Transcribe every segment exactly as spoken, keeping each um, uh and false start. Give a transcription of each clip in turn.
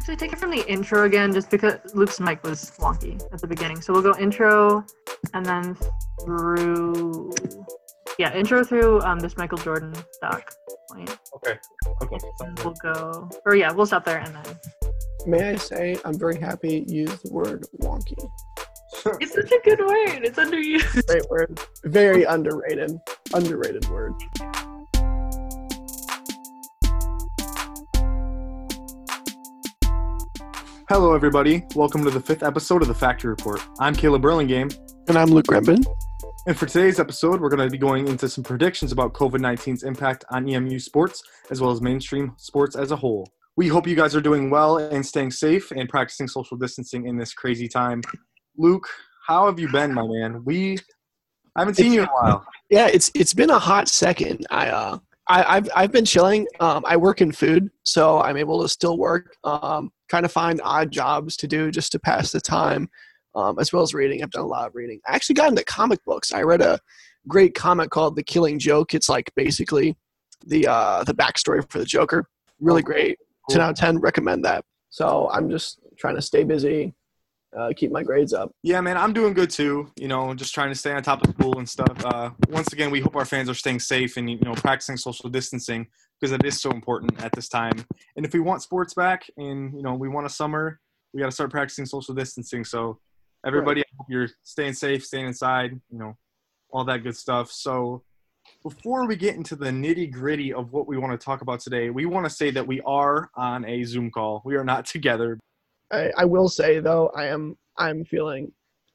actually take it from the intro again, just because Luke's mic was wonky at the beginning. So we'll go intro and then through, yeah, intro through um, this Michael Jordan doc point. Okay. Okay. And we'll go, or yeah, we'll stop there and then. May I say, I'm very happy you used the word wonky. It's such a good word. It's underused. Great word. Very underrated. Underrated word. Hello, everybody. Welcome to the fifth episode of the Factory Report. I'm Caleb Burlingame. And I'm Luke Grenben. And for today's episode, we're going to be going into some predictions about covid nineteen's impact on E M U sports, as well as mainstream sports as a whole. We hope you guys are doing well and staying safe and practicing social distancing in this crazy time. Luke, how have you been, my man? We I haven't seen you in a while. Yeah, it's it's been a hot second. I uh I, I've I've been chilling. Um, I work in food, so I'm able to still work. Um, trying to find odd jobs to do just to pass the time, um, as well as reading. I've done a lot of reading. I actually got into comic books. I read a great comic called The Killing Joke. It's like basically the uh, the backstory for the Joker. Really great. Cool. ten out of ten. Recommend that. So I'm just trying to stay busy. Uh, keep my grades up. Yeah, man, I'm doing good too. You know, just trying to stay on top of school and stuff. Uh, once again, we hope our fans are staying safe and, you know, practicing social distancing because it is so important at this time. And if we want sports back and, you know, we want a summer, we got to start practicing social distancing. So everybody, Right. I hope you're staying safe, staying inside, you know, all that good stuff. So before we get into the nitty gritty of what we want to talk about today, we want to say that we are on a Zoom call. We are not together. I, I will say though, I am I'm feeling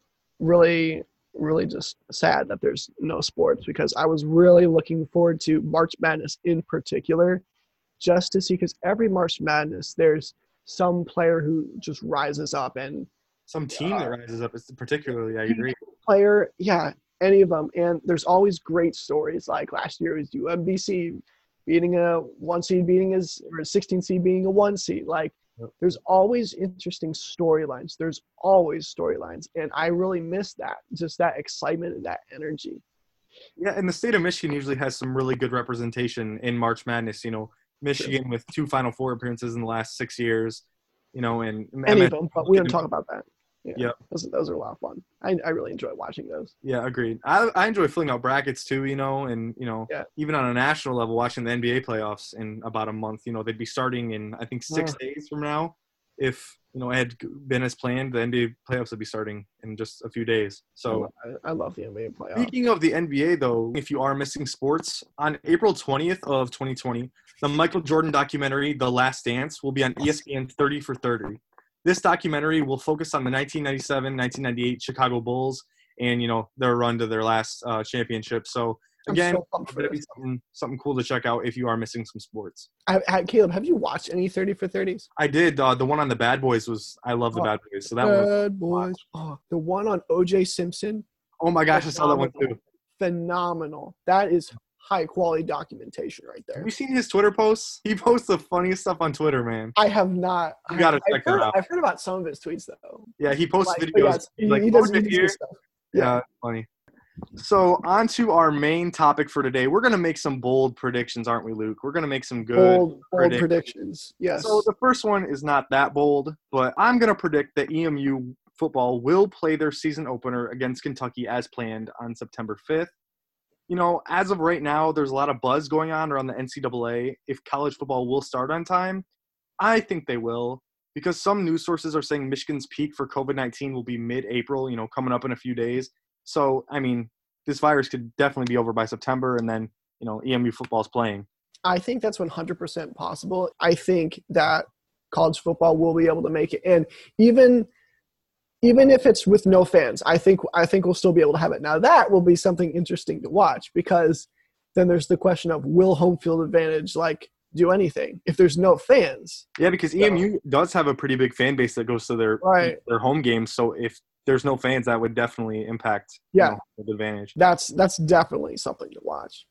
really, really just sad that there's no sports because I was really looking forward to March Madness in particular, just to see because every March Madness there's some player who just rises up and Some team that rises up, is particularly, I agree. player, yeah, any of them, and there's always great stories. Like last year was U M B C beating a one seed, beating his or a sixteen seed being a one seed, like. There's always interesting storylines. There's always storylines. And I really miss that, just that excitement and that energy. Yeah, and the state of Michigan usually has some really good representation in March Madness. You know, Michigan with two Final Four appearances in the last six years, you know, and Any of them, but we don't talk about that. Yeah, Yep. Those, those are a lot of fun. I, I really enjoy watching those. Yeah, agreed. I, I enjoy filling out brackets too, you know, and, you know, Yeah. even on a national level, watching the N B A playoffs in about a month, you know, they'd be starting in, I think, six Oh. days from now. If, you know, it had been as planned, the N B A playoffs would be starting in just a few days. So I, I love the N B A playoffs. speaking of the N B A, though, if you are missing sports, on April twentieth of twenty twenty, the Michael Jordan documentary, The Last Dance, will be on E S P N thirty for thirty. This documentary will focus on the nineteen ninety-seven nineteen ninety-eight Chicago Bulls and, you know, their run to their last uh, championship. So, again, so pumped for it'll be this. something, something cool to check out if you are missing some sports. I, I, Caleb, have you watched any thirty for thirties? I did. Uh, the one on the Bad Boys was – I love the Oh, Bad Boys. So that one – Bad boys. Oh, the one on O J Simpson. oh, my gosh, I saw that one too. Phenomenal. That is high quality documentation right there. Have you seen his Twitter posts? He posts the funniest stuff on Twitter, man. I have not. You gotta I, check I've heard, that out. I've heard about some of his tweets though. Yeah, he posts Like, videos. yes, he, like, he does, "Oh, he does here." good stuff. Yeah, it's funny. So on to our main topic for today. We're going to make some bold predictions, aren't we, Luke? We're going to make some good Bold, bold predictions. predictions. Yes. So the first one is not that bold, but I'm going to predict that E M U football will play their season opener against Kentucky as planned on September fifth. You know, as of right now, there's a lot of buzz going on around the N C double A if college football will start on time. I think they will, because some news sources are saying Michigan's peak for covid nineteen will be mid-April, you know, coming up in a few days. So, I mean, this virus could definitely be over by September, and then, you know, E M U football's playing. I think that's one hundred percent possible. I think that college football will be able to make it. And even even if it's with no fans, I think I think we'll still be able to have it. Now, that will be something interesting to watch because then there's the question of will home field advantage, like, do anything if there's no fans? Yeah, because E M U does have a pretty big fan base that goes to their, Right. their home games. So if there's no fans, that would definitely impact Yeah. you know, the advantage. That's that's definitely something to watch.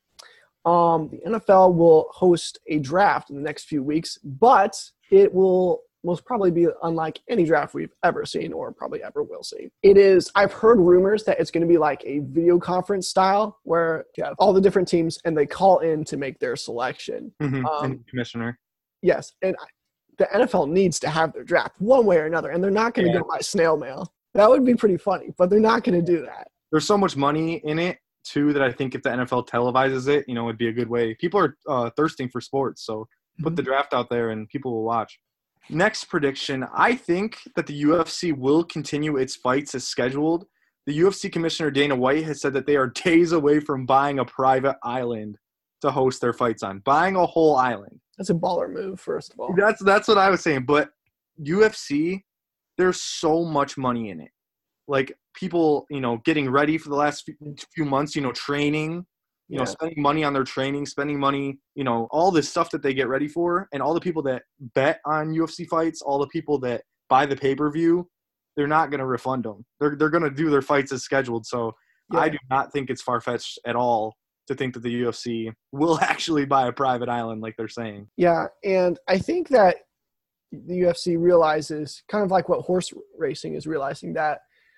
Um, the N F L will host a draft in the next few weeks, but it will most probably be unlike any draft we've ever seen or probably ever will see. It is, I've heard rumors that it's going to be like a video conference style where you have all the different teams and they call in to make their selection. Mm-hmm. Um, and commissioner. Yes. And I, the N F L needs to have their draft one way or another, and they're not going to Yeah. go by snail mail. That would be pretty funny, but they're not going to do that. There's so much money in it, too, that I think if the N F L televises it, you know, it'd be a good way. People are uh, thirsting for sports, so put the draft out there and people will watch. Next prediction, I think that the U F C will continue its fights as scheduled. The U F C Commissioner Dana White has said that they are days away from buying a private island to host their fights on. Buying a whole island. That's a baller move, first of all. That's that's what I was saying. But U F C, there's so much money in it. Like people, you know, getting ready for the last few, few months, you know, training, you know, Yeah. spending money on their training, spending money, you know, all this stuff that they get ready for, and all the people that bet on U F C fights, all the people that buy the pay-per-view, they're not going to refund them. They're they're going to do their fights as scheduled. So Yeah. I do not think it's far-fetched at all to think that the U F C will actually buy a private island like they're saying. Yeah, and I think that the U F C realizes, kind of like what horse racing is realizing, that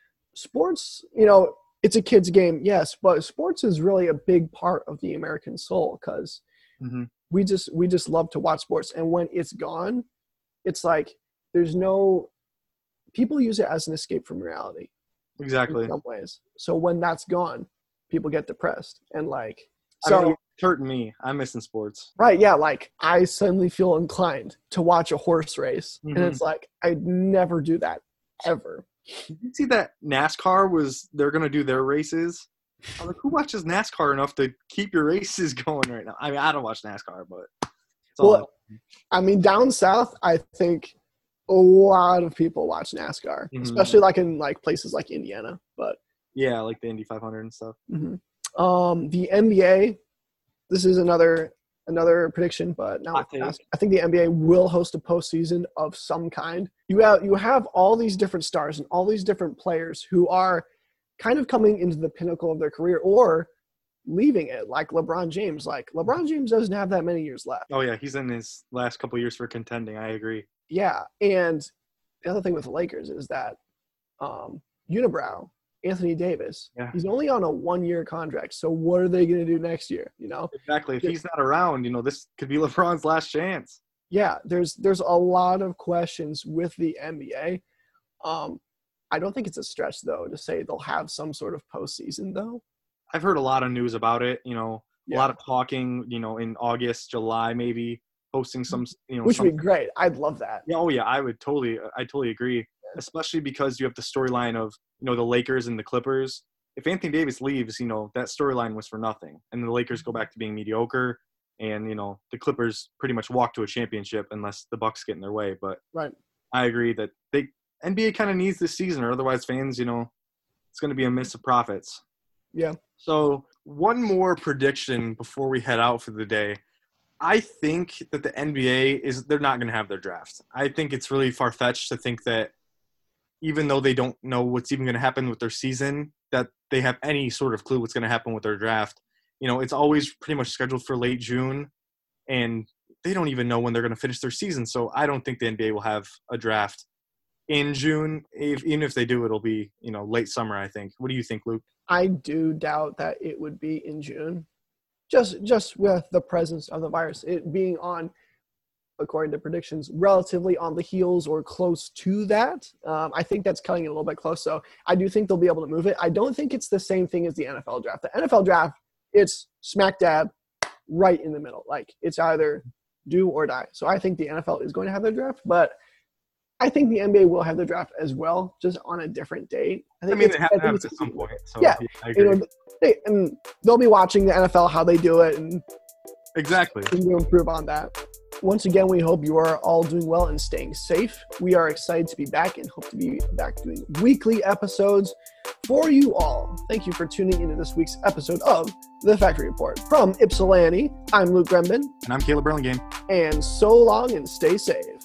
sports, you know, it's a kid's game, yes, but sports is really a big part of the American soul because Mm-hmm. we just we just love to watch sports, and when it's gone, it's like there's no people use it as an escape from reality Exactly. in some ways. So when that's gone, people get depressed and like I so. mean, it's hurting me. I'm missing sports. Right, yeah, like I suddenly feel inclined to watch a horse race, Mhm. and it's like I'd never do that ever. Did you see that NASCAR was they're gonna do their races? I'm like, who watches NASCAR enough to keep your races going right now? I mean, I don't watch NASCAR, but it's all Well, I mean, down south, I think a lot of people watch NASCAR, Mhm. especially like in like places like Indiana. But yeah, like the Indy five hundred and stuff. mhm. um, the N B A, this is another another prediction, but now Hot take. I think the N B A will host a postseason of some kind. You have you have all these different stars and all these different players who are kind of coming into the pinnacle of their career or leaving it, like LeBron James. Like LeBron James doesn't have that many years left. Oh yeah, he's in his last couple years for contending. I agree. Yeah, and the other thing with the Lakers is that um, Unibrow, Anthony Davis, Yeah. he's only on a one-year contract. So what are they going to do next year? You know? Exactly. If Yeah. he's not around, you know, this could be LeBron's last chance. Yeah, there's there's a lot of questions with the N B A. Um, I don't think it's a stretch though to say they'll have some sort of postseason though. I've heard a lot of news about it. You know, Yeah. a lot of talking. You know, in August, July, maybe hosting some. You know, Which some would be great. I'd love that. Yeah, oh yeah, I would totally, I totally agree. Especially because you have the storyline of, you know, the Lakers and the Clippers. If Anthony Davis leaves, you know, that storyline was for nothing, and the Lakers go back to being mediocre, and you know, the Clippers pretty much walk to a championship unless the Bucks get in their way. But Right. I agree that they N B A kind of needs this season, or otherwise, fans, you know, it's going to be a miss of profits. Yeah. So one more prediction before we head out for the day. I think that the N B A is they're not going to have their draft. I think it's really far-fetched to think that even though they don't know what's even going to happen with their season, that they have any sort of clue what's going to happen with their draft. You know, it's always pretty much scheduled for late June, and they don't even know when they're going to finish their season. So I don't think the N B A will have a draft in June. If, even if they do, it'll be, you know, late summer, I think. What do you think, Luke? I do doubt that it would be in June. Just just with the presence of the virus, it being on, according to predictions, relatively on the heels or close to that. Um, I think that's cutting it a little bit close. So I do think they'll be able to move it. I don't think it's the same thing as the N F L draft. The N F L draft, it's smack dab right in the middle. Like it's either do or die. So I think the N F L is going to have their draft, but I think the N B A will have the draft as well, just on a different date. I, I think mean, it's- they have I to think have it's it at a- some point. So, Yeah, I agree. you know, they, and they'll be watching the N F L, how they do it, and Exactly. continue to improve on that. Once again, we hope you are all doing well and staying safe. We are excited to be back and hope to be back doing weekly episodes for you all. Thank you for tuning into this week's episode of The Factory Report. From Ypsilanti, I'm Luke Gremben, And I'm Caleb Burlingame. and so long and stay safe.